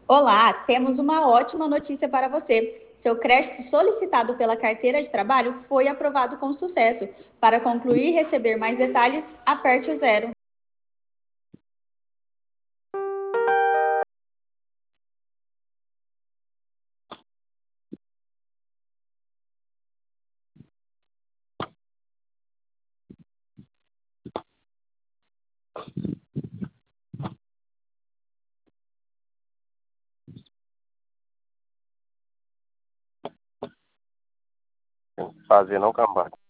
Olá, temos uma ótima notícia para você. Seu crédito solicitado pela carteira de trabalho foi aprovado com sucesso. Para concluir e receber mais detalhes, aperte o zero. Fazer não, cambada.